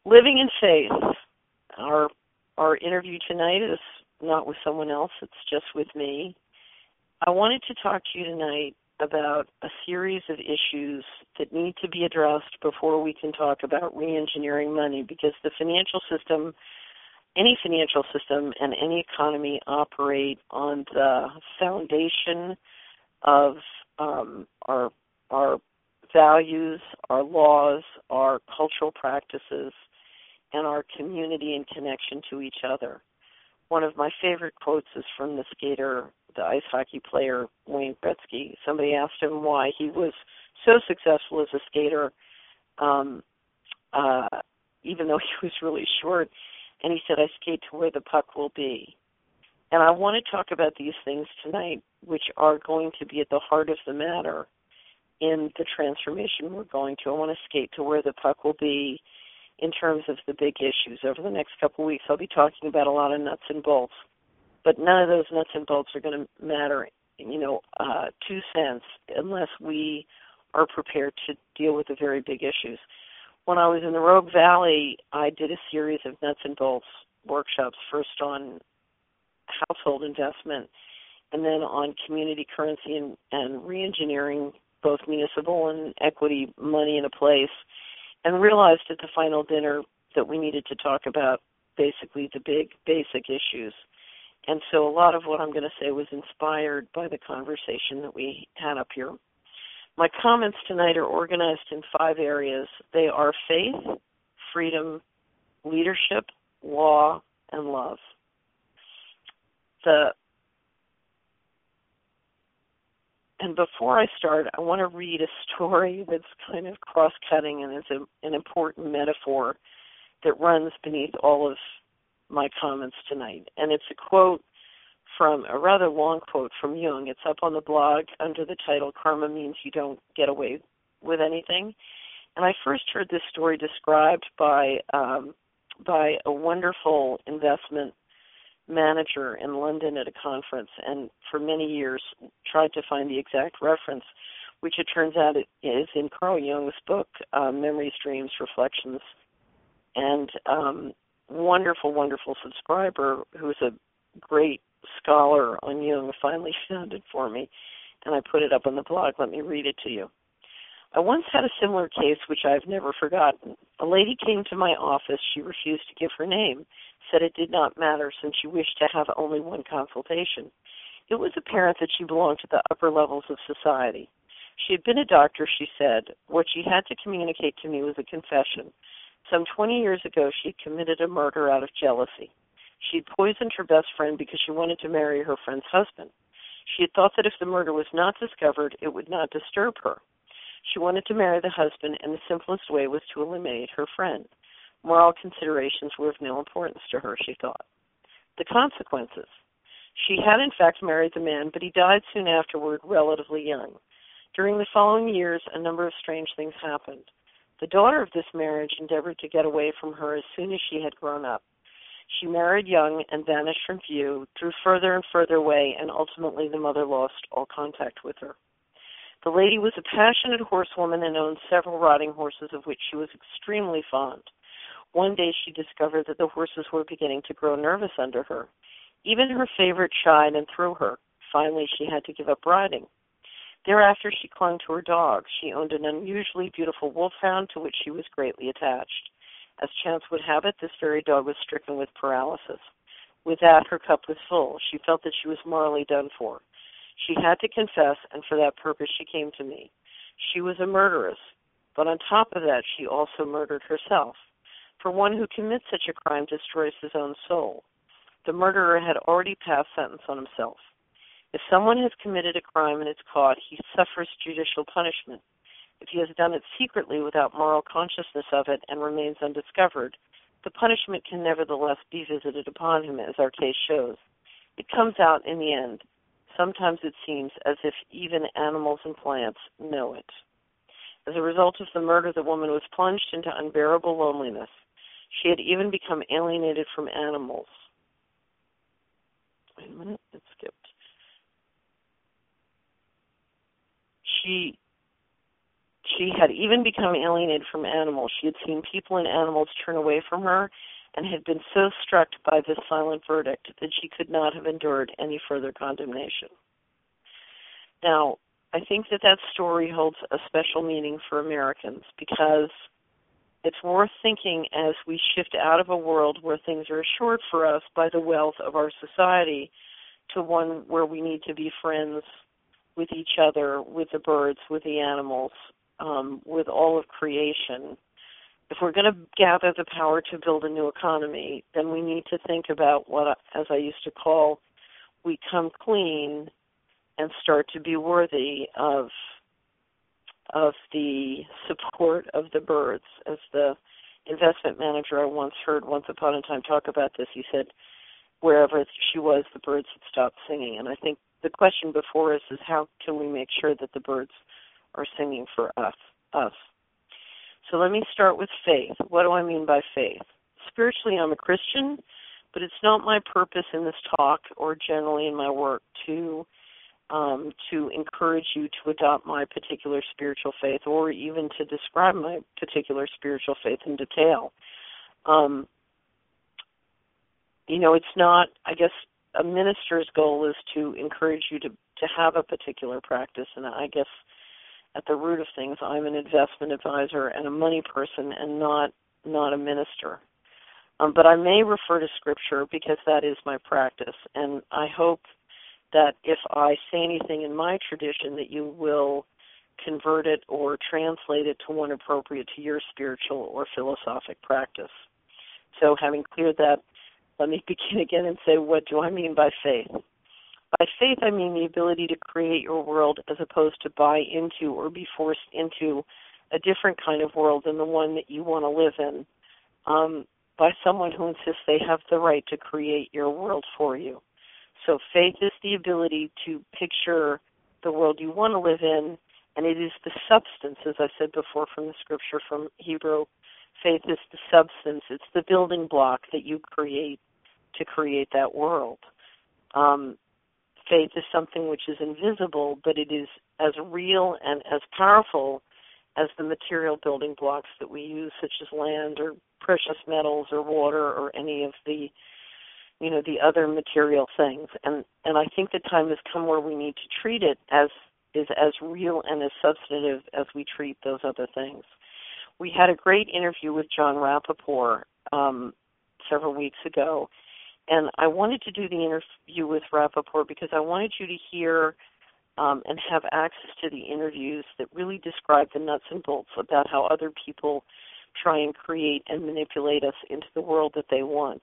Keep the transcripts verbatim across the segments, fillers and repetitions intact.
Living in faith. Our our interview tonight is not with someone else, it's just with me. I wanted to talk to you tonight about a series of issues that need to be addressed before we can talk about re-engineering money, because the financial system, any financial system and any economy operate on the foundation of um, our our values, our laws, our cultural practices, and our community and connection to each other. One of my favorite quotes is from the skater, the ice hockey player, Wayne Gretzky. Somebody asked him why he was so successful as a skater, um, uh, even though he was really short. And he said, I skate to where the puck will be. And I want to talk about these things tonight, which are going to be at the heart of the matter in the transformation we're going to. I want to skate to where the puck will be in terms of the big issues. Over the next couple of weeks, I'll be talking about a lot of nuts and bolts, but none of those nuts and bolts are going to matter, you know, uh, two cents unless we are prepared to deal with the very big issues. When I was in the Rogue Valley, I did a series of nuts and bolts workshops, first on household investment and then on community currency and, and re-engineering both municipal and equity money in a place, and realized at the final dinner that we needed to talk about basically the big basic issues. And so a lot of what I'm going to say was inspired by the conversation that we had up here. My comments tonight are organized in five areas. They are faith, freedom, leadership, law, and love. The And before I start, I want to read a story that's kind of cross-cutting and is a, an important metaphor that runs beneath all of my comments tonight. And it's a quote from, a rather long quote from Jung. It's up on the blog under the title, Karma Means You Don't Get Away with Anything. And I first heard this story described by um, by a wonderful investment manager in London at a conference, and for many years tried to find the exact reference, which it turns out it is in Carl Jung's book, uh, Memories, Dreams, Reflections. And um, wonderful, wonderful subscriber who's a great scholar on Jung finally found it for me, and I put it up on the blog. Let me read it to you. I once had a similar case which I've never forgotten. A lady came to my office. She refused to give her name, said it did not matter since she wished to have only one consultation. It was apparent that she belonged to the upper levels of society. She had been a doctor, she said. What she had to communicate to me was a confession. Some twenty years ago, she had committed a murder out of jealousy. She had poisoned her best friend because she wanted to marry her friend's husband. She had thought that if the murder was not discovered, it would not disturb her. She wanted to marry the husband, and the simplest way was to eliminate her friend. Moral considerations were of no importance to her, she thought. The consequences. She had in fact married the man, but he died soon afterward, relatively young. During the following years, a number of strange things happened. The daughter of this marriage endeavored to get away from her as soon as she had grown up. She married young and vanished from view, drew further and further away, and ultimately the mother lost all contact with her. The lady was a passionate horsewoman and owned several riding horses of which she was extremely fond. One day she discovered that the horses were beginning to grow nervous under her. Even her favorite shied and threw her. Finally, she had to give up riding. Thereafter, she clung to her dog. She owned an unusually beautiful wolfhound to which she was greatly attached. As chance would have it, this very dog was stricken with paralysis. With that, her cup was full. She felt that she was morally done for. She had to confess, and for that purpose she came to me. She was a murderess, but on top of that, she also murdered herself. For one who commits such a crime destroys his own soul. The murderer had already passed sentence on himself. If someone has committed a crime and is caught, he suffers judicial punishment. If he has done it secretly without moral consciousness of it and remains undiscovered, the punishment can nevertheless be visited upon him, as our case shows. It comes out in the end. Sometimes it seems as if even animals and plants know it. As a result of the murder, the woman was plunged into unbearable loneliness. She had even become alienated from animals. Wait a minute, it skipped. She She had even become alienated from animals. She had seen people and animals turn away from her and had been so struck by this silent verdict that she could not have endured any further condemnation. Now, I think that that story holds a special meaning for Americans because it's worth thinking as we shift out of a world where things are assured for us by the wealth of our society to one where we need to be friends with each other, with the birds, with the animals, um, with all of creation. If we're going to gather the power to build a new economy, then we need to think about what, as I used to call, we come clean and start to be worthy of of the support of the birds. As the investment manager I once heard once upon a time talk about this, he said, wherever she was, the birds had stopped singing. And I think the question before us is how can we make sure that the birds are singing for us? us. So let me start with faith. What do I mean by faith? Spiritually, I'm a Christian, but it's not my purpose in this talk or generally in my work to um, to encourage you to adopt my particular spiritual faith or even to describe my particular spiritual faith in detail. Um, you know, it's not, I guess, a minister's goal is to encourage you to, to have a particular practice, and I guess at the root of things, I'm an investment advisor and a money person and not not a minister. Um, but I may refer to Scripture because that is my practice, and I hope that if I say anything in my tradition that you will convert it or translate it to one appropriate to your spiritual or philosophic practice. So having cleared that, let me begin again and say, what do I mean by faith? By faith, I mean the ability to create your world as opposed to buy into or be forced into a different kind of world than the one that you want to live in, um, by someone who insists they have the right to create your world for you. So faith is the ability to picture the world you want to live in, and it is the substance, as I said before from the scripture from Hebrew. Faith is the substance. It's the building block that you create to create that world. Um, faith is something which is invisible, but it is as real and as powerful as the material building blocks that we use, such as land or precious metals or water or any of the you know, the other material things. And, and I think the time has come where we need to treat it as is as real and as substantive as we treat those other things. We had a great interview with Jon Rappoport um, several weeks ago, and I wanted to do the interview with Rappoport because I wanted you to hear um, and have access to the interviews that really describe the nuts and bolts about how other people try and create and manipulate us into the world that they want.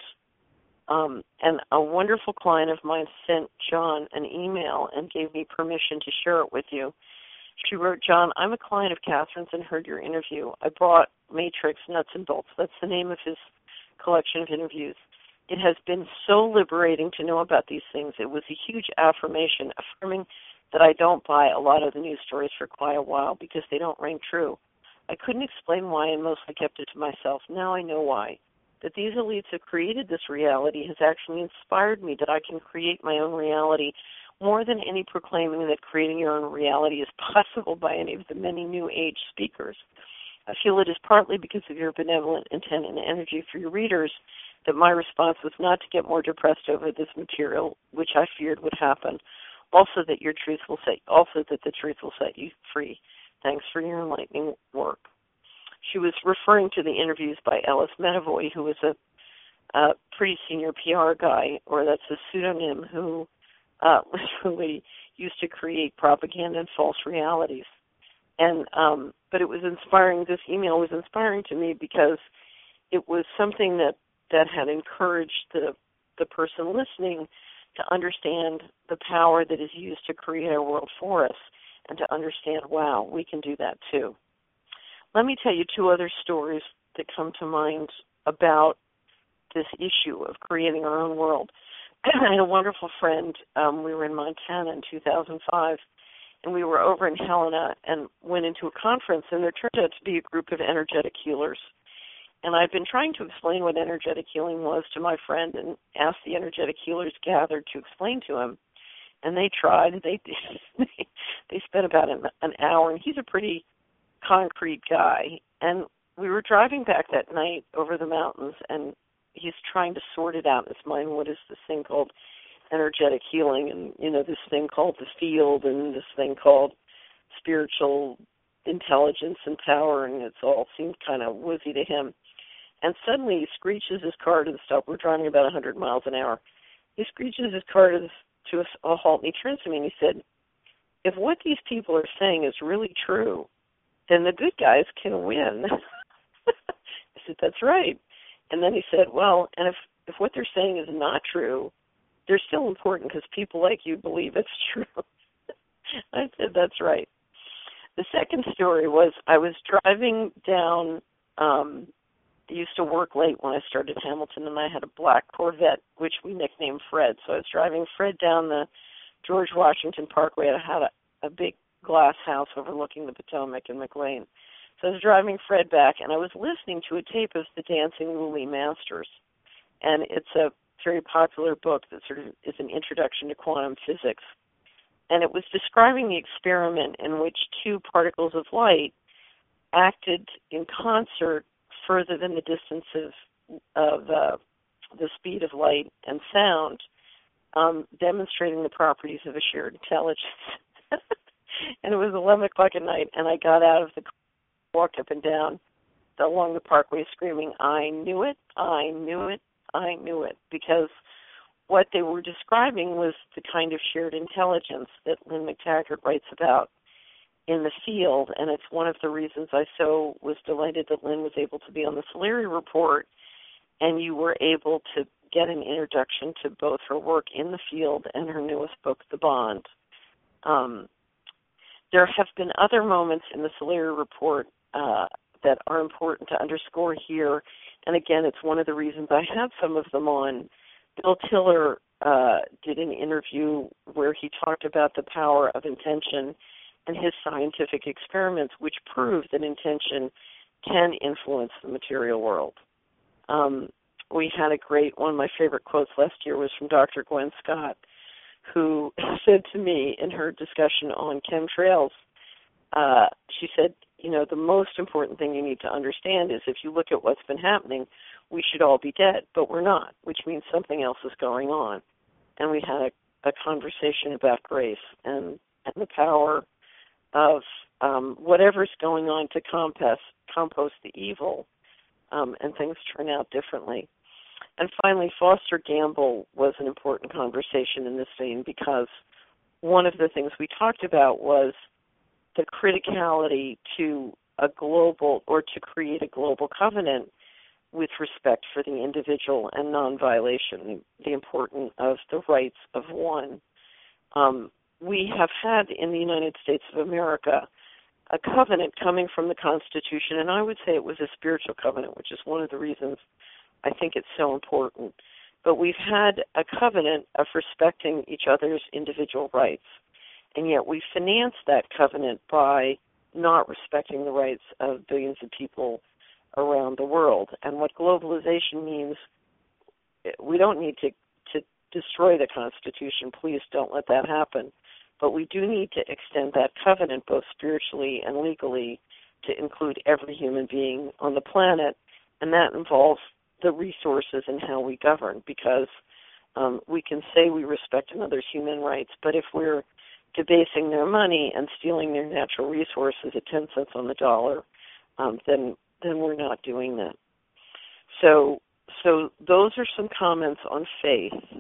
Um, and a wonderful client of mine sent John an email and gave me permission to share it with you. She wrote, John, I'm a client of Catherine's and heard your interview. I brought Matrix Nuts and Bolts. That's the name of his collection of interviews. It has been so liberating to know about these things. It was a huge affirmation, affirming that I don't buy a lot of the news stories for quite a while because they don't ring true. I couldn't explain why and mostly kept it to myself. Now I know why. That these elites have created this reality has actually inspired me that I can create my own reality more than any proclaiming that creating your own reality is possible by any of the many new age speakers. I feel it is partly because of your benevolent intent and energy for your readers that my response was not to get more depressed over this material, which I feared would happen. Also that your truth will set, also that the truth will set you free. Thanks for your enlightening work. She was referring to the interviews by Ellis Medavoy, who was a, a pretty senior P R guy, or that's a pseudonym, who uh, literally used to create propaganda and false realities. And um, but it was inspiring. This email was inspiring to me because it was something that, that had encouraged the the person listening to understand the power that is used to create our world for us, and to understand, wow, we can do that too. Let me tell you two other stories that come to mind about this issue of creating our own world. I had a wonderful friend. Um, we were in Montana in two thousand five, and we were over in Helena and went into a conference, and there turned out to be a group of energetic healers. And I'd been trying to explain what energetic healing was to my friend and asked the energetic healers gathered to explain to him. And they tried. They they, they spent about an, an hour, and he's a pretty concrete guy. And we were driving back that night over the mountains, and he's trying to sort it out in his mind. What is this thing called energetic healing, and, you know, this thing called the field, and this thing called spiritual intelligence and power, and it's all seemed kind of woozy to him. And suddenly he screeches his car to the stop. We're driving about one hundred miles an hour. He screeches his car to, the, to a, a halt, and he turns to me and he said, if what these people are saying is really true, then the good guys can win. I said, that's right. And then he said, well, and if, if what they're saying is not true, they're still important because people like you believe it's true. I said, that's right. The second story was I was driving down, um, I used to work late when I started Hamilton, and I had a black Corvette, which we nicknamed Fred. So I was driving Fred down the George Washington Parkway. I had a, a big glass house overlooking the Potomac in McLean. So I was driving Fred back, and I was listening to a tape of the Dancing Lily Masters. And it's a very popular book that sort of is an introduction to quantum physics. And it was describing the experiment in which two particles of light acted in concert further than the distance of, of uh, the speed of light and sound, um, demonstrating the properties of a shared intelligence. And it was eleven o'clock at night, and I got out of the car, walked up and down along the parkway screaming, I knew it, I knew it, I knew it, because what they were describing was the kind of shared intelligence that Lynn McTaggart writes about in the field, and it's one of the reasons I so was delighted that Lynn was able to be on the Solari Report, and you were able to get an introduction to both her work in the field and her newest book, The Bond. Um, there have been other moments in the Solari Report uh, that are important to underscore here, and again, it's one of the reasons I have some of them on. Bill Tiller uh, did an interview where he talked about the power of intention and his scientific experiments, which prove that intention can influence the material world. Um, we had a great, one of my favorite quotes last year was from Doctor Gwen Scott, who said to me in her discussion on chemtrails, uh, she said, you know, the most important thing you need to understand is if you look at what's been happening, we should all be dead, but we're not, which means something else is going on. And we had a, a conversation about grace and, and the power of um, whatever's going on to compost, compost the evil, um, and things turn out differently. And finally, Foster Gamble was an important conversation in this vein because one of the things we talked about was the criticality to a global, or to create a global covenant with respect for the individual and non-violation, the importance of the rights of one. Um, we have had in the United States of America a covenant coming from the Constitution, and I would say it was a spiritual covenant, which is one of the reasons I think it's so important. But we've had a covenant of respecting each other's individual rights, and yet we finance that covenant by not respecting the rights of billions of people around the world. And what globalization means, we don't need to, to destroy the Constitution. Please don't let that happen. But we do need to extend that covenant both spiritually and legally to include every human being on the planet, and that involves the resources and how we govern, because um, we can say we respect another's human rights, but if we're debasing their money and stealing their natural resources at ten cents on the dollar, um, then then we're not doing that. So, so those are some comments on faith.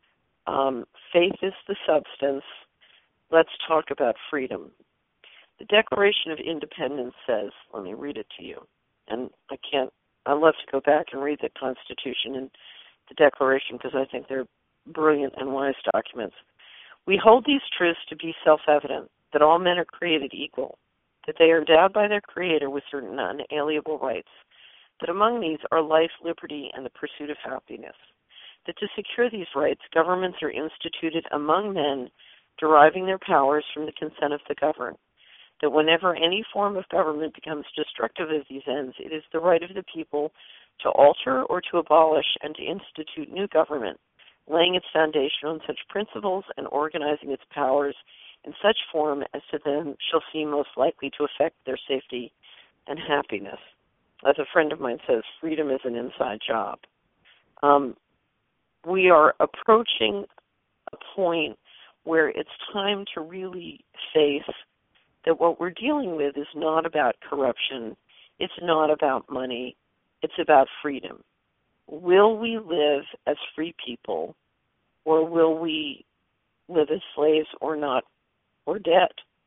Um, faith is the substance. Let's talk about freedom. The Declaration of Independence says, let me read it to you, and I can't, I'd love to go back and read the Constitution and the Declaration because I think they're brilliant and wise documents. We hold these truths to be self-evident, that all men are created equal, that they are endowed by their Creator with certain unalienable rights, that among these are life, liberty, and the pursuit of happiness, that to secure these rights, governments are instituted among men, deriving their powers from the consent of the governed, that whenever any form of government becomes destructive of these ends, it is the right of the people to alter or to abolish and to institute new government, laying its foundation on such principles and organizing its powers in such form as to them shall seem most likely to affect their safety and happiness. As a friend of mine says, freedom is an inside job. Um, we are approaching a point where it's time to really face that what we're dealing with is not about corruption, it's not about money, it's about freedom. Will we live as free people, or will we live as slaves or not, or dead?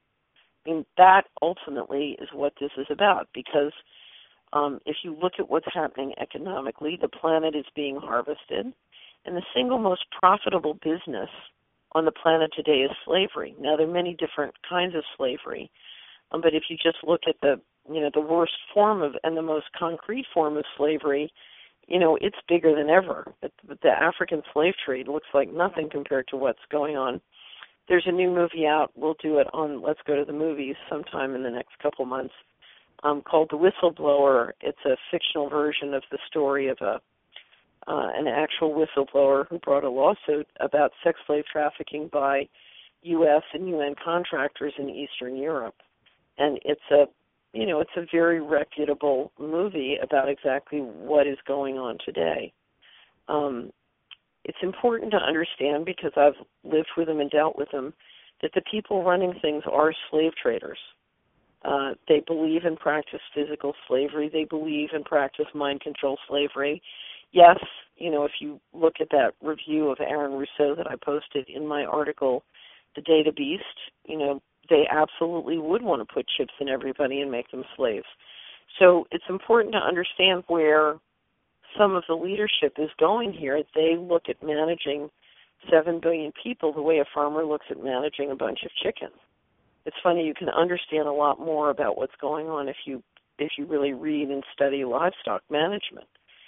I mean, that ultimately is what this is about, because um, if you look at what's happening economically, the planet is being harvested, and the single most profitable business on the planet today is slavery. Now, there are many different kinds of slavery, um, but if you just look at the, you know, the worst form of and the most concrete form of slavery, you know, it's bigger than ever. But the African slave trade looks like nothing compared to what's going on. There's a new movie out. We'll do it on Let's Go to the Movies sometime in the next couple months, um, called The Whistleblower. It's a fictional version of the story of a uh, an actual whistleblower who brought a lawsuit about sex slave trafficking by U S and U N contractors in Eastern Europe. And it's a You know, it's a very reputable movie about exactly what is going on today. Um, it's important to understand, because I've lived with them and dealt with them, that the people running things are slave traders. Uh, they believe and practice physical slavery. They believe and practice mind control slavery. Yes, you know, if you look at that review of Aaron Rousseau that I posted in my article, The Data Beast, you know, they absolutely would want to put chips in everybody and make them slaves. So it's important to understand where some of the leadership is going here. They look at managing seven billion people the way a farmer looks at managing a bunch of chickens. It's funny, you can understand a lot more about what's going on if you if you really read and study livestock management.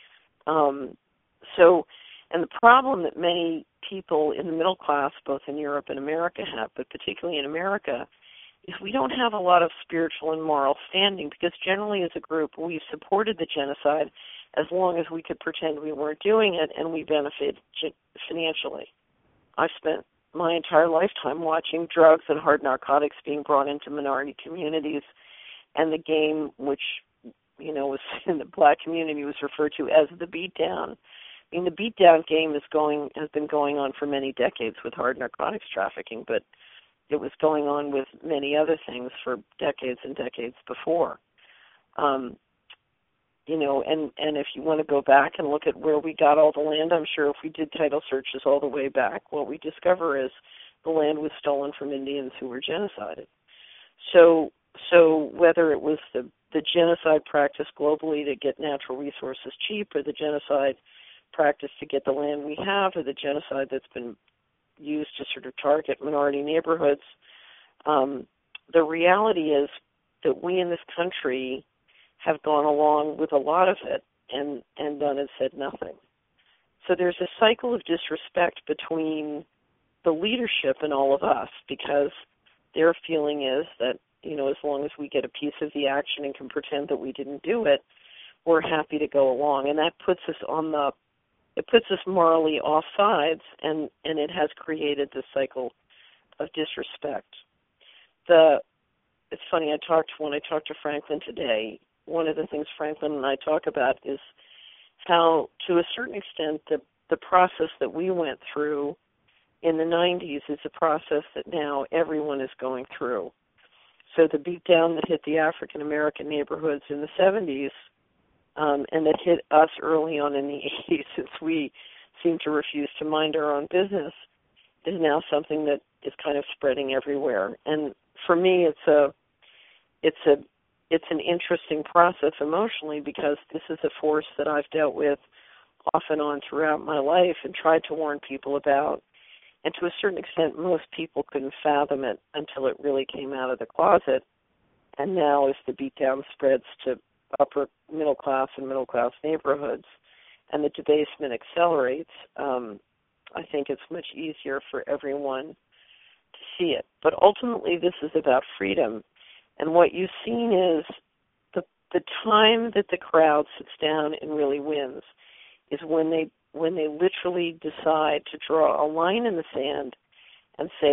Um, so, and the problem that many people in the middle class, both in Europe and America, have, but particularly in America, is we don't have a lot of spiritual and moral standing, because generally as a group we've supported the genocide as long as we could pretend we weren't doing it, and we benefited financially. I've spent my entire lifetime watching drugs and hard narcotics being brought into minority communities, and the game, which, you know, was in the black community, was referred to as the beatdown. I mean, the beatdown game is going has been going on for many decades with hard narcotics trafficking, but it was going on with many other things for decades and decades before. Um, you know, and, and if you want to go back and look at where we got all the land, I'm sure if we did title searches all the way back, what we discover is the land was stolen from Indians who were genocided. So, so whether it was the, the genocide practice globally to get natural resources cheap, or the genocide practice to get the land we have, or the genocide that's been used to sort of target minority neighborhoods, um, the reality is that we in this country have gone along with a lot of it and, and done and said nothing. So there's a cycle of disrespect between the leadership and all of us, because their feeling is that, you know, as long as we get a piece of the action and can pretend that we didn't do it, we're happy to go along. And that puts us on the It puts us morally off sides, and, and it has created this cycle of disrespect. The It's funny, I talked when I talked to Franklin today, one of the things Franklin and I talk about is how, to a certain extent, the, the process that we went through in the nineties is a process that now everyone is going through. So the beatdown that hit the African-American neighborhoods in the seventies, Um, and that hit us early on in the eighties, since we seem to refuse to mind our own business, is now something that is kind of spreading everywhere. And for me, it's a, it's a, it's an interesting process emotionally, because this is a force that I've dealt with off and on throughout my life and tried to warn people about. And to a certain extent, most people couldn't fathom it until it really came out of the closet. And now, as the beatdown spreads to upper middle class and middle class neighborhoods, and the debasement accelerates, um, I think it's much easier for everyone to see it. But ultimately, this is about freedom. And what you've seen is the the time that the crowd sits down and really wins is when they when they literally decide to draw a line in the sand and say,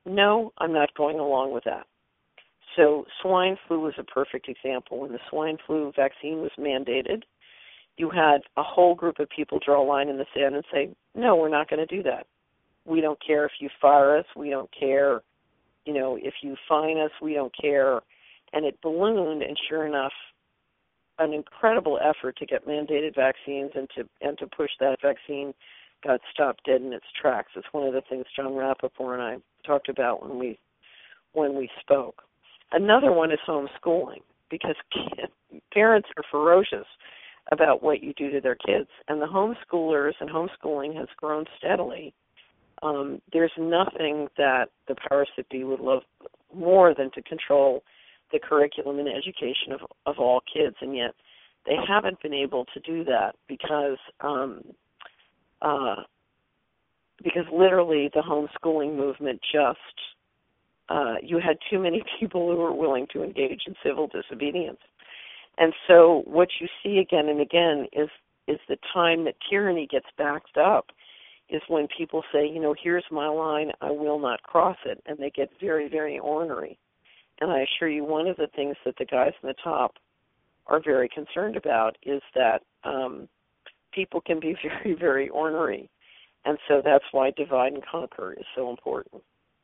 no, I'm not going along with that. So swine flu was a perfect example. When the swine flu vaccine was mandated, you had a whole group of people draw a line in the sand and say, no, we're not going to do that. We don't care if you fire us. We don't care, you know, if you fine us. We don't care. And it ballooned, and sure enough, an incredible effort to get mandated vaccines and to and to push that vaccine got stopped dead in its tracks. It's one of the things John Rappaport and I talked about when we when we spoke. Another one is homeschooling, because parents are ferocious about what you do to their kids. And the homeschoolers and homeschooling has grown steadily. Um, there's nothing that the powers that be would love more than to control the curriculum and education of, of all kids, and yet they haven't been able to do that because um, uh, because literally the homeschooling movement just, uh, you had too many people who were willing to engage in civil disobedience. And so what you see again and again is is the time that tyranny gets backed up is when people say, you know, here's my line, I will not cross it, and they get very, very ornery. And I assure you, one of the things that the guys in the top are very concerned about is that um, people can be very, very ornery. And so that's why divide and conquer is so important.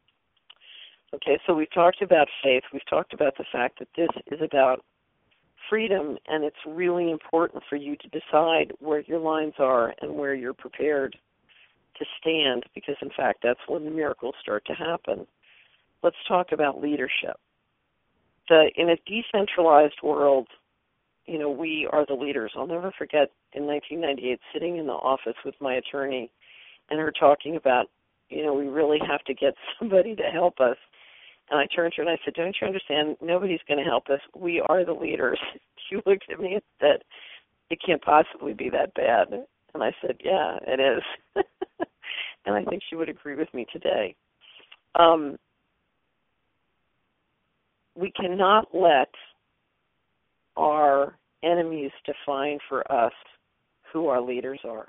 Okay, so we've talked about faith. We've talked about the fact that this is about freedom, and it's really important for you to decide where your lines are and where you're prepared to stand, because, in fact, that's when the miracles start to happen. Let's talk about leadership. The, in a decentralized world, you know, we are the leaders. I'll never forget in nineteen ninety-eight sitting in the office with my attorney and her talking about, you know, we really have to get somebody to help us. And I turned to her and I said, don't you understand, nobody's going to help us. We are the leaders. She looked at me and said, it can't possibly be that bad. And I said, yeah, it is. And I think she would agree with me today. Um, we cannot let our enemies define for us who our leaders are.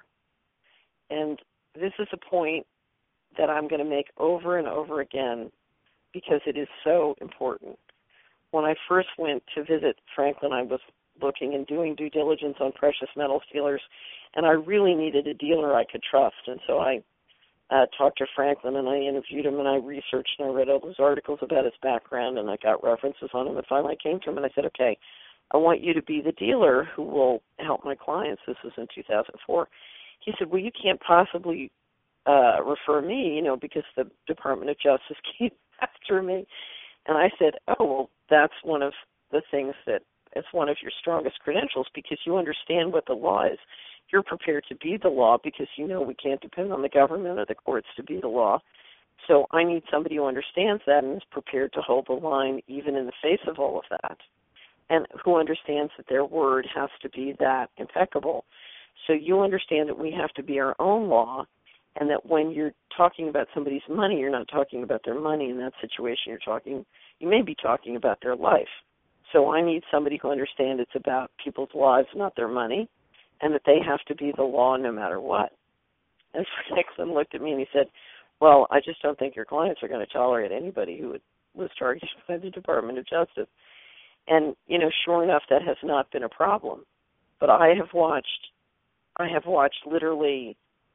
And this is a point that I'm going to make over and over again because it is so important. When I first went to visit Franklin, I was looking and doing due diligence on precious metals dealers, and I really needed a dealer I could trust. And so I uh, talked to Franklin, and I interviewed him, and I researched, and I read all those articles about his background, and I got references on him. And finally I came to him, and I said, okay, I want you to be the dealer who will help my clients. This was in two thousand four. He said, well, you can't possibly uh, refer me, you know, because the Department of Justice came after me. And I said, oh, well, that's one of the things that is one of your strongest credentials, because you understand what the law is. You're prepared to be the law because you know we can't depend on the government or the courts to be the law. So I need somebody who understands that and is prepared to hold the line even in the face of all of that, and who understands that their word has to be that impeccable. So you understand that we have to be our own law, and that when you're talking about somebody's money, you're not talking about their money in that situation. You're talking, you may be talking about their life. So I need somebody who understands it's about people's lives, not their money, and that they have to be the law no matter what. And Franklin looked at me and he said, well, I just don't think your clients are going to tolerate anybody who would, was targeted by the Department of Justice. And, you know, sure enough, that has not been a problem. But I have watched, I have watched literally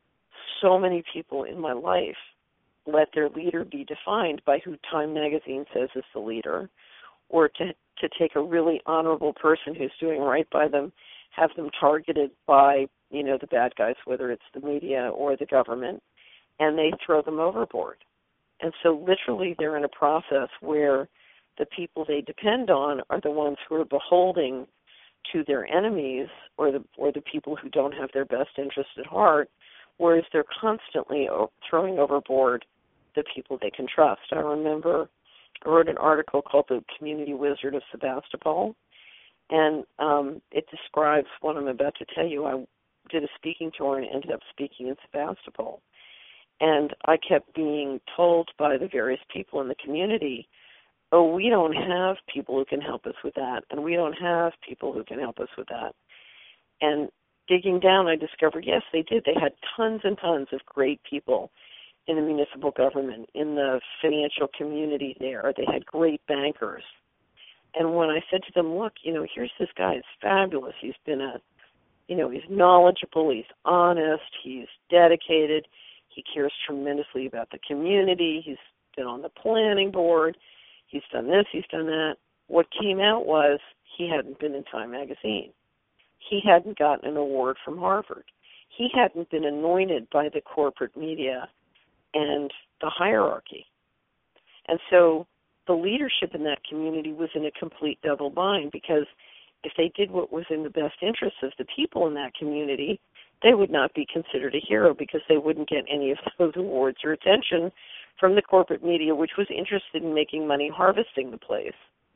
so many people in my life let their leader be defined by who Time Magazine says is the leader, or to, to take a really honorable person who's doing right by them, have them targeted by, you know, the bad guys, whether it's the media or the government, and they throw them overboard. And so literally they're in a process where the people they depend on are the ones who are beholding to their enemies, or the or the people who don't have their best interest at heart, whereas they're constantly throwing overboard the people they can trust. I remember I wrote an article called The Community Wizard of Sebastopol, and um, it describes what I'm about to tell you. I did a speaking tour and ended up speaking in Sebastopol. And I kept being told by the various people in the community, oh, we don't have people who can help us with that, and we don't have people who can help us with that. And digging down, I discovered, yes, they did. They had tons and tons of great people in the municipal government, in the financial community there. They had great bankers. And when I said to them, look, you know, here's this guy. It's fabulous. He's been a, you know, he's knowledgeable. He's honest. He's dedicated. He cares tremendously about the community. He's been on the planning board. He's done this. He's done that. What came out was he hadn't been in Time magazine. He hadn't gotten an award from Harvard. He hadn't been anointed by the corporate media and the hierarchy. And so the leadership in that community was in a complete double bind, because if they did what was in the best interest of the people in that community, they would not be considered a hero, because they wouldn't get any of those awards or attention from the corporate media, which was interested in making money harvesting the place.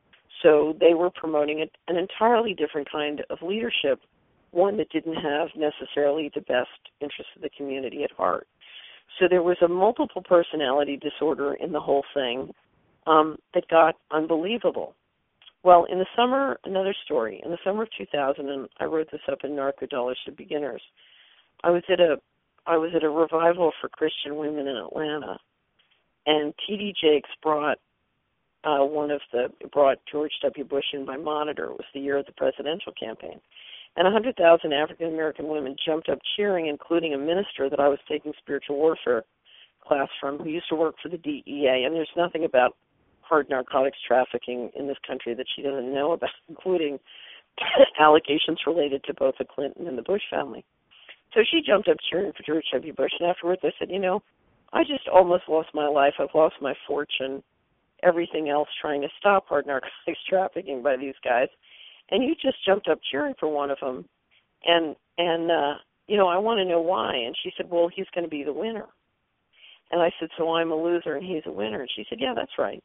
So they were promoting an entirely different kind of leadership, one that didn't have necessarily the best interests of the community at heart. So there was a multiple personality disorder in the whole thing um, that got unbelievable. Well, in the summer, another story, in the summer of two thousand, and I wrote this up in Narco Dollars to Beginners, I was at a I was at a revival for Christian women in Atlanta, and T D Jakes brought uh, one of the brought George W. Bush in by monitor. It was the year of the presidential campaign, and one hundred thousand African American women jumped up cheering, including a minister that I was taking spiritual warfare class from, who used to work for the D E A. And there's nothing about hard narcotics trafficking in this country that she doesn't know about, including allegations related to both the Clinton and the Bush family. So she jumped up cheering for George W. Bush, and afterwards I said, you know, I just almost lost my life. I've lost my fortune, everything else, trying to stop hard narcotics trafficking by these guys. And you just jumped up cheering for one of them. And, and uh, you know, I want to know why. And she said, well, he's going to be the winner. And I said, so I'm a loser and he's a winner. And she said, yeah, that's right.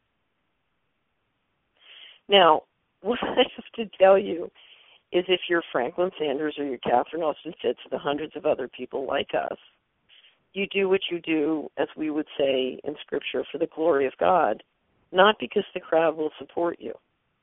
Now, what I have to tell you is, if you're Franklin Sanders or you're Catherine Austin Fitts, the hundreds of other people like us, you do what you do, as we would say in Scripture, for the glory of God, not because the crowd will support you.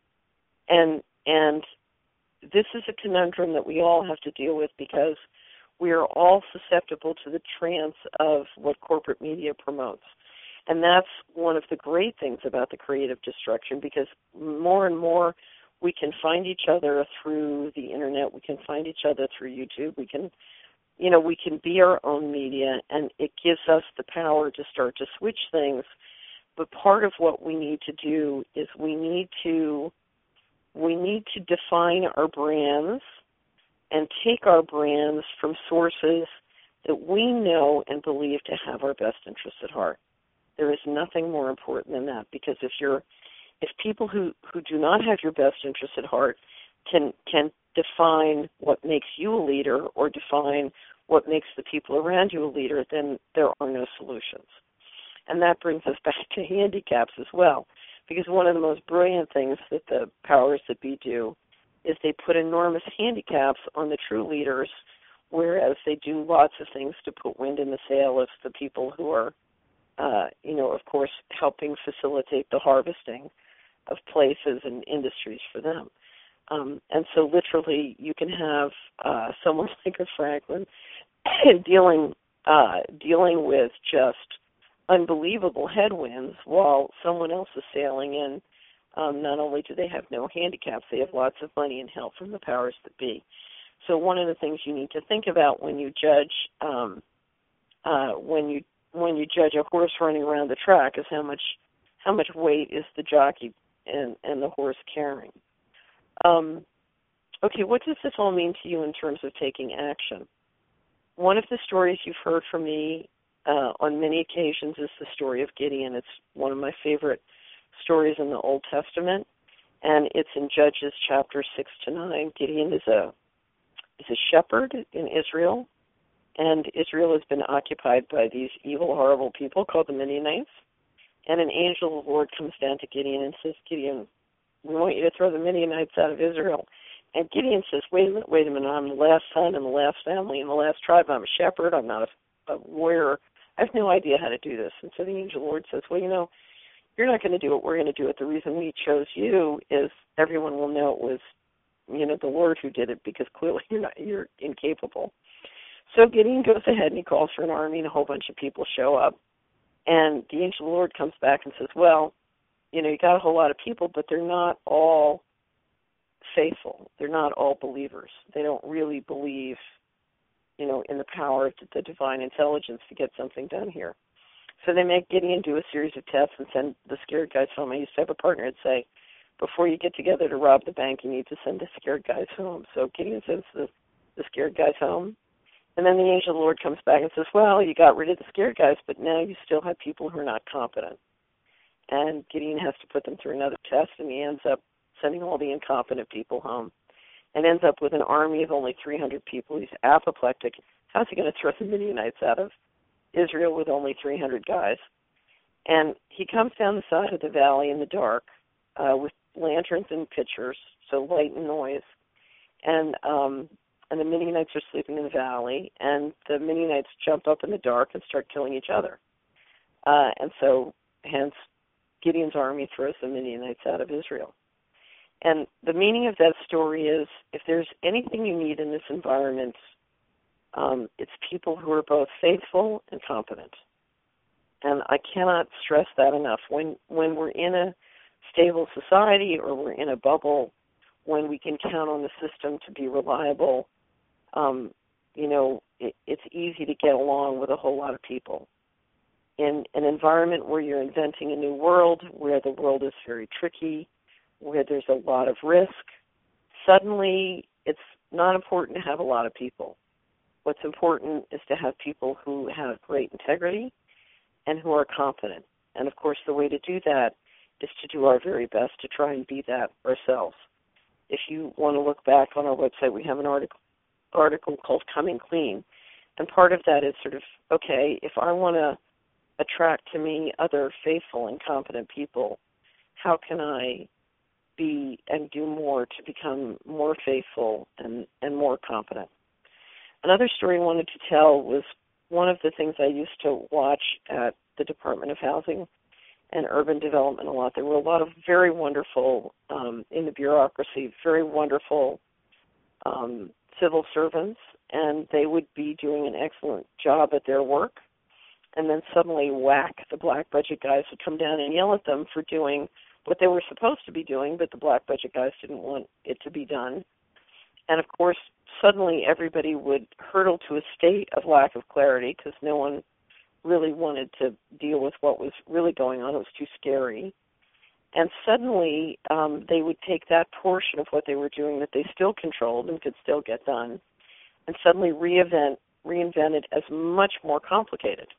And and this is a conundrum that we all have to deal with, because we are all susceptible to the trance of what corporate media promotes. And that's one of the great things about the creative destruction, because more and more we can find each other through the internet. We can find each other through YouTube. We can, you know, we can be our own media, and it gives us the power to start to switch things. But part of what we need to do is we need to we need to define our brands and take our brands from sources that we know and believe to have our best interests at heart. There is nothing more important than that, because if you're if people who, who do not have your best interests at heart can can define what makes you a leader, or define what makes the people around you a leader, then there are no solutions. And that brings us back to handicaps as well, because one of the most brilliant things that the powers that be do is they put enormous handicaps on the true leaders, whereas they do lots of things to put wind in the sail of the people who are, uh, you know, of course, helping facilitate the harvesting of places and industries for them. Um, and so literally you can have uh, someone like a Franklin dealing uh, dealing with just unbelievable headwinds, while someone else is sailing in. Um, not only do they have no handicaps, they have lots of money and help from the powers that be. So one of the things you need to think about when you judge um, uh, when you when you judge a horse running around the track is how much how much weight is the jockey and, and the horse carrying. Um, okay, what does this all mean to you in terms of taking action? One of the stories you've heard from me uh, on many occasions is the story of Gideon. It's one of my favorite stories in the Old Testament, and it's in Judges chapter six to nine. Gideon is a is a shepherd in Israel, and Israel has been occupied by these evil, horrible people called the Midianites. And an angel of the Lord comes down to Gideon and says, Gideon, we want you to throw the Midianites out of Israel. And Gideon says, wait a minute, wait a minute, I'm the last son in the last family in the last tribe. I'm a shepherd. I'm not a, a warrior. I have no idea how to do this. And so the angel of the Lord says, well, you know, you're not going to do it. We're going to do it. The reason we chose you is everyone will know it was, you know, the Lord who did it, because clearly you're not, you're incapable. So Gideon goes ahead and he calls for an army, and a whole bunch of people show up. And the angel of the Lord comes back and says, well, you know, you got a whole lot of people, but they're not all faithful. They're not all believers. They don't really believe, you know, in the power of the divine intelligence to get something done here. So they make Gideon do a series of tests and send the scared guys home. I used to have a partner that'd say, before you get together to rob the bank, you need to send the scared guys home. So Gideon sends the, the scared guys home. And then the angel of the Lord comes back and says, well, you got rid of the scared guys, but now you still have people who are not competent. And Gideon has to put them through another test, and he ends up sending all the incompetent people home and ends up with an army of only three hundred people. He's apoplectic. How's he going to throw the Midianites out of Israel with only three hundred guys? And he comes down the side of the valley in the dark uh, with lanterns and pitchers, so light and noise. And um, and the Midianites are sleeping in the valley, and the Midianites jump up in the dark and start killing each other. Uh, and so, hence, Gideon's army throws the Midianites out of Israel. And the meaning of that story is, if there's anything you need in this environment, um, it's people who are both faithful and competent. And I cannot stress that enough. When when we're in a stable society or we're in a bubble, when we can count on the system to be reliable, um, you know, it, it's easy to get along with a whole lot of people. In an environment where you're inventing a new world, where the world is very tricky, where there's a lot of risk, suddenly it's not important to have a lot of people. What's important is to have people who have great integrity and who are competent. And, of course, the way to do that is to do our very best to try and be that ourselves. If you want to look back on our website, we have an article article called Coming Clean. And part of that is sort of, okay, if I want to attract to me other faithful and competent people, how can I be and do more to become more faithful and, and more competent? Another story I wanted to tell was one of the things I used to watch at the Department of Housing and Urban Development a lot. There were a lot of very wonderful, um, in the bureaucracy, very wonderful um, civil servants, and they would be doing an excellent job at their work. And then suddenly, whack, the black budget guys would come down and yell at them for doing what they were supposed to be doing, but the black budget guys didn't want it to be done. And, of course, suddenly everybody would hurtle to a state of lack of clarity because no one really wanted to deal with what was really going on. It was too scary. And suddenly um, they would take that portion of what they were doing that they still controlled and could still get done and suddenly reinvent, reinvent it as much more complicated.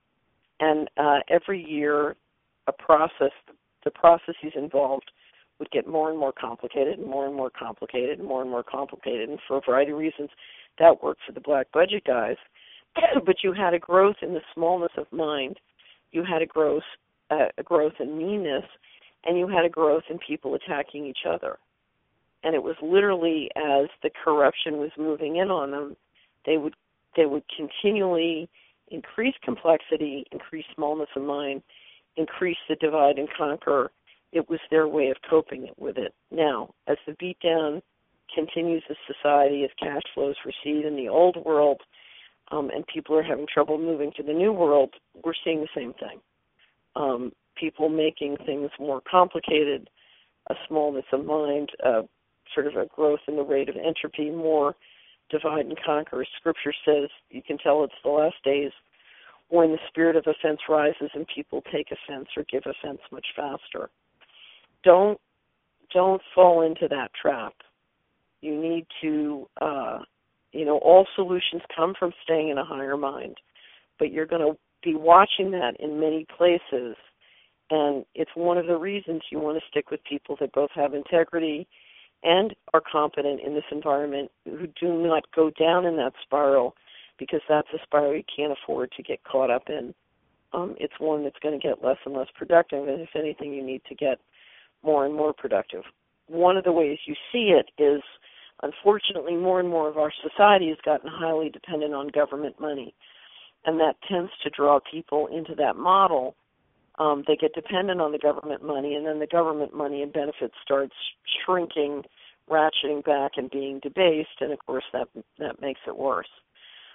And uh, every year a process, the processes involved would get more and more complicated and more and more complicated and more and more complicated. And for a variety of reasons, that worked for the black budget guys. But you had a growth in the smallness of mind. You had a growth, uh, a growth in meanness, and you had a growth in people attacking each other. And it was literally as the corruption was moving in on them, they would they would continually increase complexity, increase smallness of mind, increase the divide and conquer. It was their way of coping with it. Now, as the beatdown continues as society, as cash flows recede in the old world, um, and people are having trouble moving to the new world, we're seeing the same thing. Um, people making things more complicated, a smallness of mind, uh, sort of a growth in the rate of entropy, more divide and conquer. Scripture says you can tell it's the last days when the spirit of offense rises and people take offense or give offense much faster. Don't don't fall into that trap. You need to, uh, you know, all solutions come from staying in a higher mind, but you're going to be watching that in many places, and it's one of the reasons you want to stick with people that both have integrity and are competent in this environment, who do not go down in that spiral, because that's a spiral you can't afford to get caught up in. Um, it's one that's going to get less and less productive, and if anything, you need to get more and more productive. One of the ways you see it is, unfortunately, more and more of our society has gotten highly dependent on government money, and that tends to draw people into that model. Um, they get dependent on the government money, and then the government money and benefits starts shrinking, ratcheting back, and being debased, and, of course, that that makes it worse.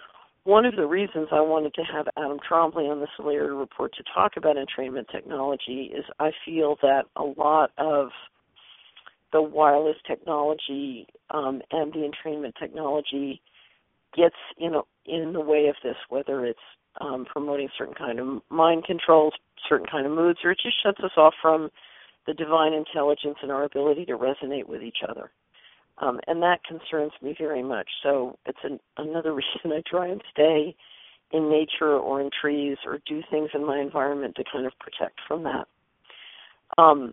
one of the reasons I wanted to have Adam Trombley on the Celerity Report to talk about entrainment technology is I feel that a lot of the wireless technology um, and the entrainment technology gets in, a, in the way of this, whether it's um, promoting certain kind of mind controls, certain kind of moods, or it just shuts us off from the divine intelligence and our ability to resonate with each other. Um, and that concerns me very much. So it's an, another reason I try and stay in nature or in trees or do things in my environment to kind of protect from that. Um,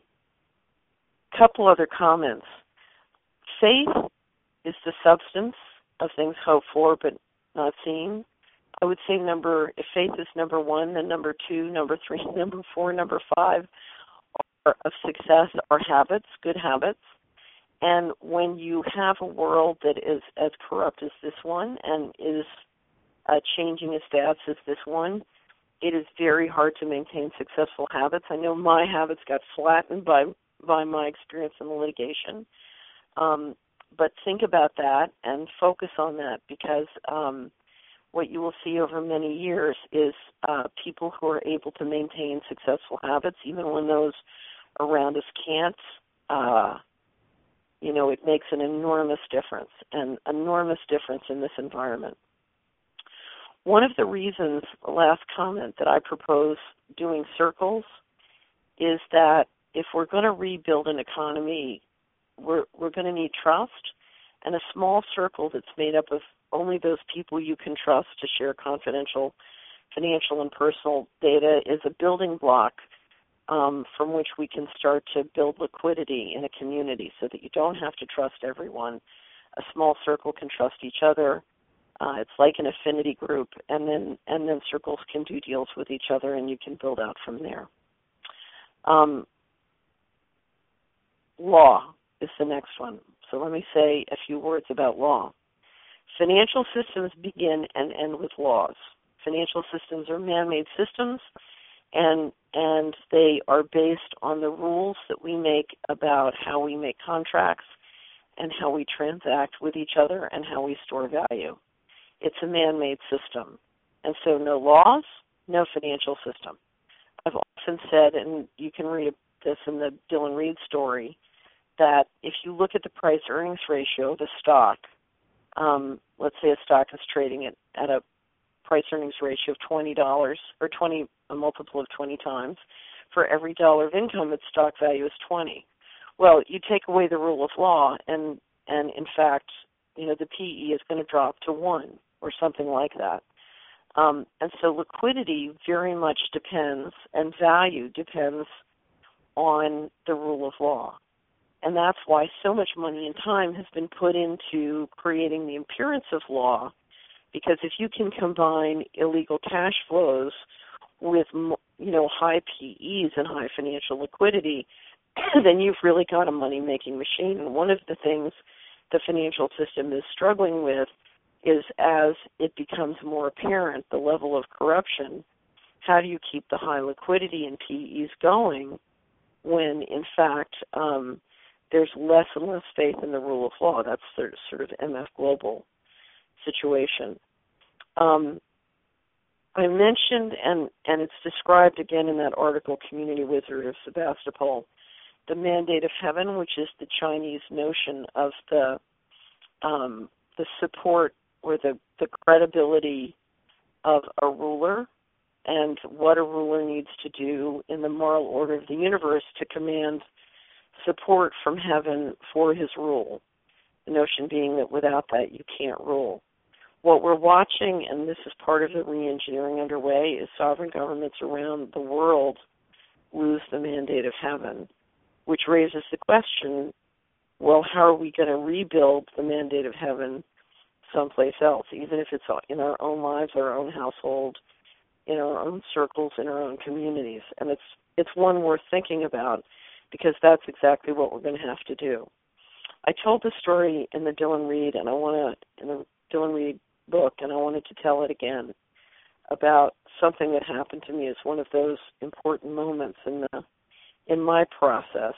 couple other comments. Faith is the substance of things hoped for but not seen. I would say number, if faith is number one, then number two, number three, number four, number five are, of success are habits, good habits. And when you have a world that is as corrupt as this one and is uh, changing as fast as this one, it is very hard to maintain successful habits. I know my habits got flattened by, by my experience in the litigation. Um, but think about that and focus on that, because um, what you will see over many years is uh, people who are able to maintain successful habits, even when those around us can't. Uh, you know, it makes an enormous difference, an enormous difference in this environment. One of the reasons, the last comment, that I propose doing circles is that if we're going to rebuild an economy, we're, we're going to need trust, and a small circle that's made up of only those people you can trust to share confidential financial and personal data is a building block um, from which we can start to build liquidity in a community so that you don't have to trust everyone. A small circle can trust each other. Uh, it's like an affinity group, and then and then circles can do deals with each other, and you can build out from there. Um, law is the next one. So let me say a few words about law. Financial systems begin and end with laws. Financial systems are man-made systems, and and they are based on the rules that we make about how we make contracts and how we transact with each other and how we store value. It's a man-made system. And so no laws, no financial system. I've often said, and you can read this in the Dylan Reed story, that if you look at the price-earnings ratio of a stock, um, let's say a stock is trading at, at a price-earnings ratio of twenty dollars, or twenty, a multiple of twenty times, for every dollar of income, its stock value is twenty. Well, you take away the rule of law, and, and in fact, you know, the P E is going to drop to one or something like that. Um, and so liquidity very much depends, and value depends on the rule of law. And that's why so much money and time has been put into creating the appearance of law, because if you can combine illegal cash flows with, you know, high P Es and high financial liquidity, then you've really got a money-making machine. And one of the things the financial system is struggling with is, as it becomes more apparent, the level of corruption, how do you keep the high liquidity and P Es going when, in fact, um, there's less and less faith in the rule of law? That's the sort of M F Global situation. Um, I mentioned, and, and it's described again in that article, Community Wizard of Sebastopol, the mandate of heaven, which is the Chinese notion of the um, the support or the, the credibility of a ruler and what a ruler needs to do in the moral order of the universe to command support from heaven for his rule. The notion being that without that you can't rule. What we're watching, and this is part of the re-engineering underway, is sovereign governments around the world lose the mandate of heaven, which raises the question, well, how are we going to rebuild the mandate of heaven someplace else, even if it's in our own lives, our own household, in our own circles, in our own communities? And it's it's one worth thinking about, because that's exactly what we're going to have to do. I told the story in the Dylan Reed, and I want to, in the Dylan Reed book, and I wanted to tell it again, about something that happened to me as one of those important moments in the in my process.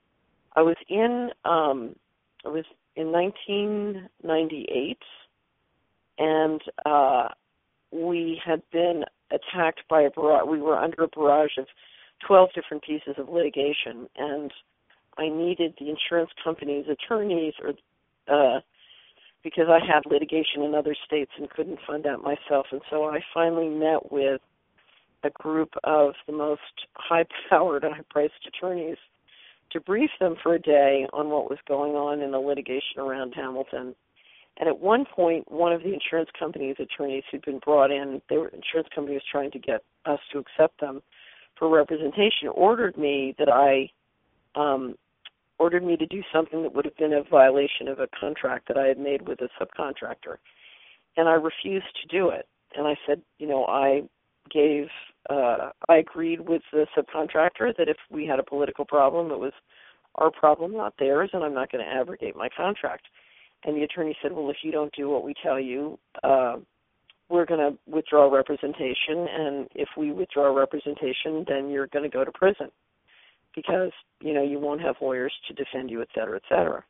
I was in um, I was in nineteen ninety-eight, and uh, we had been attacked by a barrage. We were under a barrage of twelve different pieces of litigation, and I needed the insurance company's attorneys, or uh, because I had litigation in other states and couldn't fund that myself. And so I finally met with a group of the most high-powered and high-priced attorneys to brief them for a day on what was going on in the litigation around Hamilton. And at one point, one of the insurance company's attorneys who'd been brought in, the insurance company was trying to get us to accept them for representation, ordered me that I um, ordered me to do something that would have been a violation of a contract that I had made with a subcontractor. And I refused to do it. And I said, you know, I gave, uh, I agreed with the subcontractor that if we had a political problem, it was our problem, not theirs, and I'm not going to abrogate my contract. And the attorney said, well, if you don't do what we tell you, uh, we're going to withdraw representation, and if we withdraw representation, then you're going to go to prison because, you know, you won't have lawyers to defend you, et cetera, et cetera.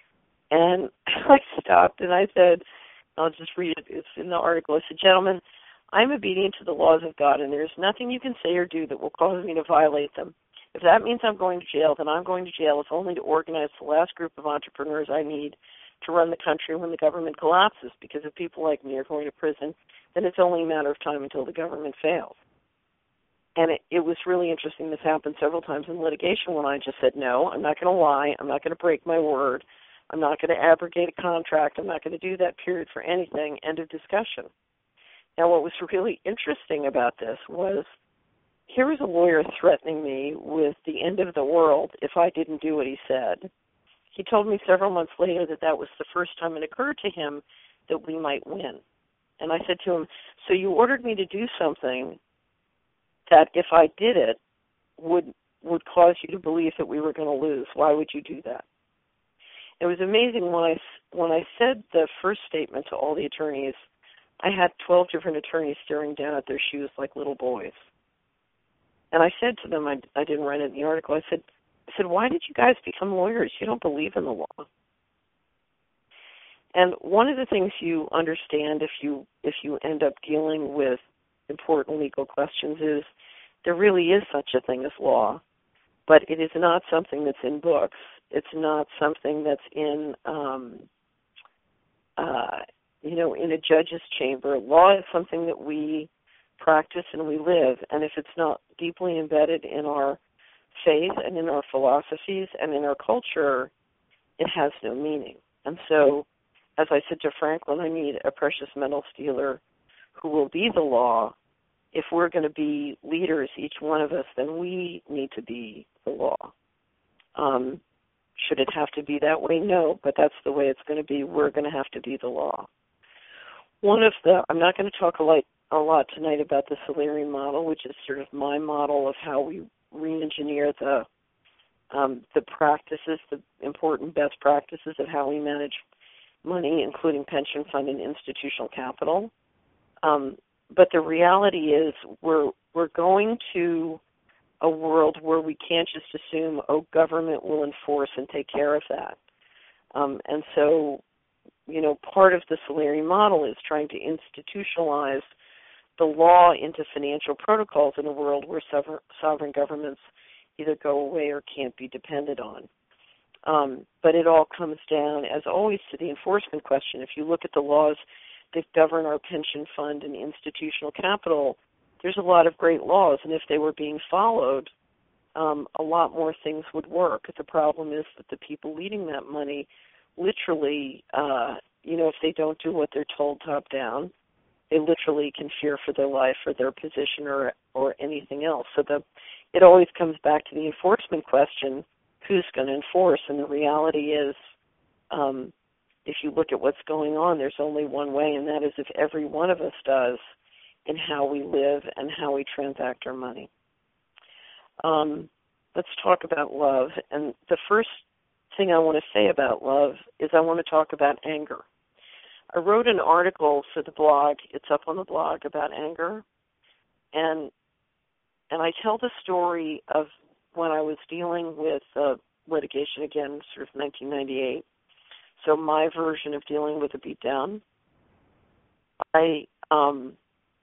And I stopped and I said, I'll just read it. It's in the article. I said, gentlemen, I'm obedient to the laws of God, and there's nothing you can say or do that will cause me to violate them. If that means I'm going to jail, then I'm going to jail, if only to organize the last group of entrepreneurs I need to run the country when the government collapses, because if people like me are going to prison, then it's only a matter of time until the government fails. And it, it was really interesting. This happened several times in litigation when I just said, no, I'm not going to lie. I'm not going to break my word. I'm not going to abrogate a contract. I'm not going to do that, period, for anything. End of discussion. Now, what was really interesting about this was here was a lawyer threatening me with the end of the world if I didn't do what he said. He told me several months later that that was the first time it occurred to him that we might win. And I said to him, so you ordered me to do something that if I did it would would cause you to believe that we were going to lose. Why would you do that? It was amazing when I, when I said the first statement to all the attorneys, I had twelve different attorneys staring down at their shoes like little boys. And I said to them, I, I didn't write it in the article, I said, I said, why did you guys become lawyers? You don't believe in the law. And one of the things you understand if you if you end up dealing with important legal questions is there really is such a thing as law, but it is not something that's in books. It's not something that's in, um, uh, you know, in a judge's chamber. Law is something that we practice and we live, and if it's not deeply embedded in our faith and in our philosophies and in our culture, it has no meaning. And so, as I said to Franklin, I need a precious metals dealer who will be the law. If we're going to be leaders, each one of us, then we need to be the law. Um, should it have to be that way? No, but that's the way it's going to be. We're going to have to be the law. One of the, I'm not going to talk a lot, a lot tonight about the Solari model, which is sort of my model of how we re-engineer the um, the practices, the important best practices of how we manage money, including pension fund and institutional capital. Um, but the reality is we're we're going to a world where we can't just assume, oh, government will enforce and take care of that. Um, and so, you know, part of the Solari model is trying to institutionalize the law into financial protocols in a world where sover- sovereign governments either go away or can't be depended on. Um, but it all comes down, as always, to the enforcement question. If you look at the laws that govern our pension fund and institutional capital, there's a lot of great laws, and if they were being followed, um, a lot more things would work. The problem is that the people leading that money literally, uh, you know, if they don't do what they're told top down, they literally can fear for their life or their position or or anything else. So the, it always comes back to the enforcement question, who's going to enforce? And the reality is, um, if you look at what's going on, there's only one way, and that is if every one of us does in how we live and how we transact our money. Um, let's talk about love. And the first thing I want to say about love is I want to talk about anger. I wrote an article for the blog, it's up on the blog, about anger, and and I tell the story of when I was dealing with uh, litigation, again, sort of nineteen ninety-eight, so my version of dealing with a beatdown. I um,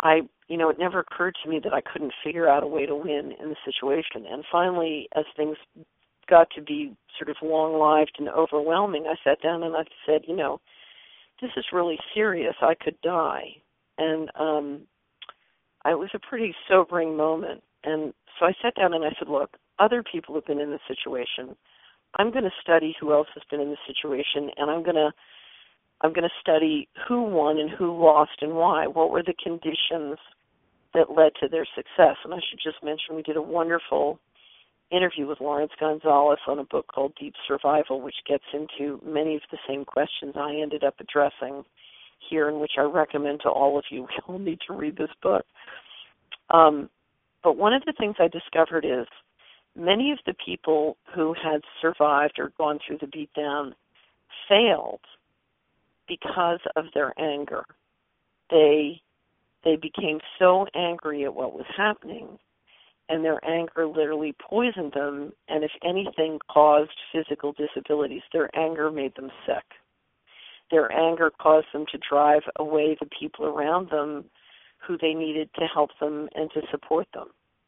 I, you know, it never occurred to me that I couldn't figure out a way to win in the situation. And finally, as things got to be sort of long-lived and overwhelming, I sat down and I said, you know, this is really serious. I could die. And um, it was a pretty sobering moment. And so I sat down and I said, look, other people have been in this situation. I'm going to study who else has been in this situation, and I'm going to I'm going to study who won and who lost and why. What were the conditions that led to their success? And I should just mention we did a wonderful interview with Lawrence Gonzalez on a book called Deep Survival, which gets into many of the same questions I ended up addressing here, and which I recommend to all of you. We all need to read this book. Um, but one of the things I discovered is many of the people who had survived or gone through the beatdown failed because of their anger. They they became so angry at what was happening, and their anger literally poisoned them, and if anything caused physical disabilities. Their anger made them sick. Their anger caused them to drive away the people around them who they needed to help them and to support them.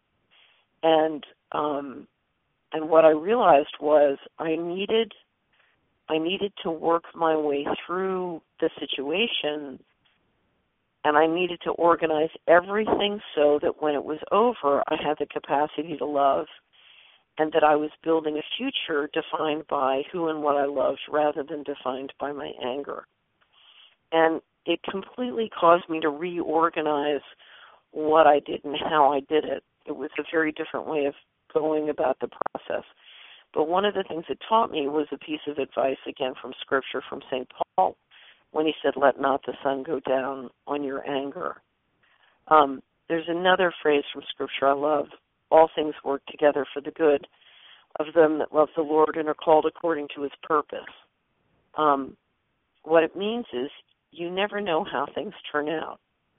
And um, and what I realized was I needed I needed to work my way through the situation, and I needed to organize everything so that when it was over, I had the capacity to love, and that I was building a future defined by who and what I loved rather than defined by my anger. And it completely caused me to reorganize what I did and how I did it. It was a very different way of going about the process. But one of the things it taught me was a piece of advice, again, from Scripture, from Saint Paul, when he said, let not the sun go down on your anger. Um, there's another phrase from Scripture I love, all things work together for the good of them that love the Lord and are called according to his purpose. Um, what it means is you never know how things turn out.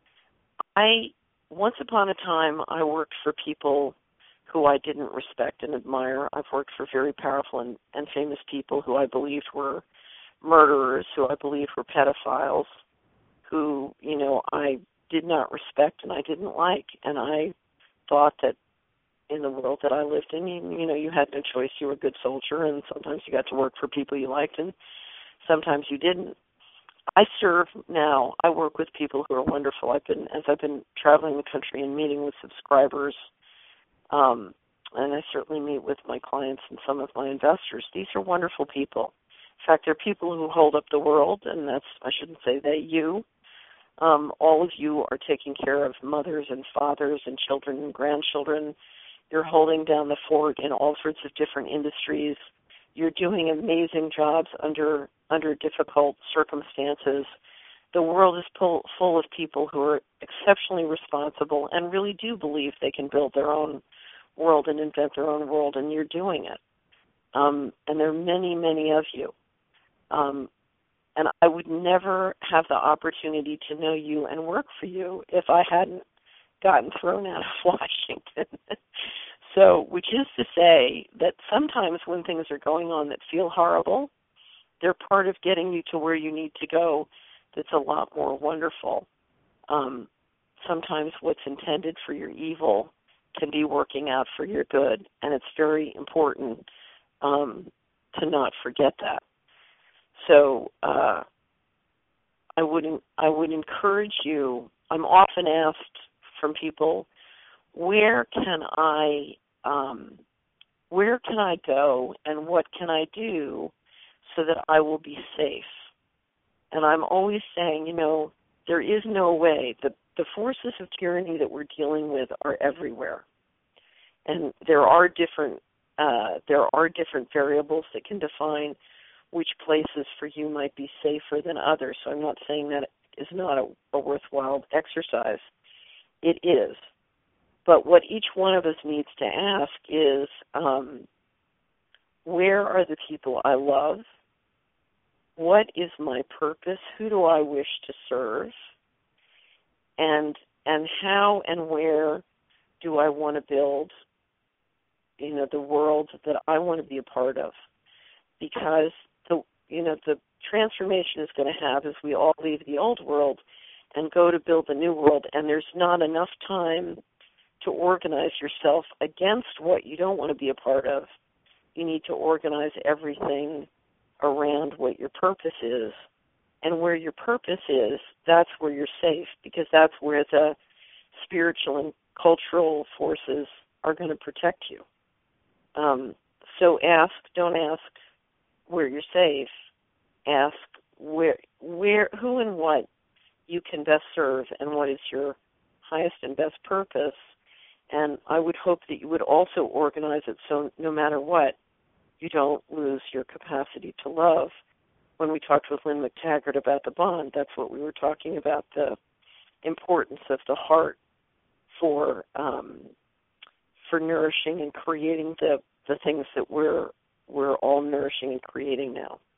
I, once upon a time, I worked for people who I didn't respect and admire. I've worked for very powerful and, and famous people who I believed were murderers, who I believed were pedophiles, who, you know, I did not respect and I didn't like. And I thought that in the world that I lived in, you, you know, you had no choice. You were a good soldier, and sometimes you got to work for people you liked, and sometimes you didn't. I serve now. I work with people who are wonderful. I've been, as I've been traveling the country and meeting with subscribers, Um, and I certainly meet with my clients and some of my investors. These are wonderful people. In fact, they're people who hold up the world, and that's, I shouldn't say they, you. Um, all of you are taking care of mothers and fathers and children and grandchildren. You're holding down the fort in all sorts of different industries. You're doing amazing jobs under under difficult circumstances. The world is full, full of people who are exceptionally responsible and really do believe they can build their own world and invent their own world, and you're doing it. Um, and there are many, many of you. Um, and I would never have the opportunity to know you and work for you if I hadn't gotten thrown out of Washington. So, which is to say that sometimes when things are going on that feel horrible, they're part of getting you to where you need to go that's a lot more wonderful. Um, sometimes what's intended for your evil can be working out for your good, and it's very important um, to not forget that. So uh, I would I would encourage you. I'm often asked from people, where can I um, where can I go, and what can I do so that I will be safe? And I'm always saying, you know, there is no way. The, the forces of tyranny that we're dealing with are everywhere. And there are different uh, there are different variables that can define which places for you might be safer than others. So I'm not saying that is not a, a worthwhile exercise. It is. But what each one of us needs to ask is, um, where are the people I love? What is my purpose? Who do I wish to serve? And and how and where do I want to build, you know, the world that I want to be a part of? Because the you know the transformation is going to have as we all leave the old world and go to build a new world, and there's not enough time to organize yourself against what you don't want to be a part of. You need to organize everything around what your purpose is. And where your purpose is, that's where you're safe, because that's where the spiritual and cultural forces are going to protect you. Um, so ask, don't ask where you're safe. Ask where, where, who and what you can best serve, and what is your highest and best purpose. And I would hope that you would also organize it so no matter what, you don't lose your capacity to love. When we talked with Lynn McTaggart about the bond, that's what we were talking about, the importance of the heart for um, for nourishing and creating the, the things that we're we're all nourishing and creating now.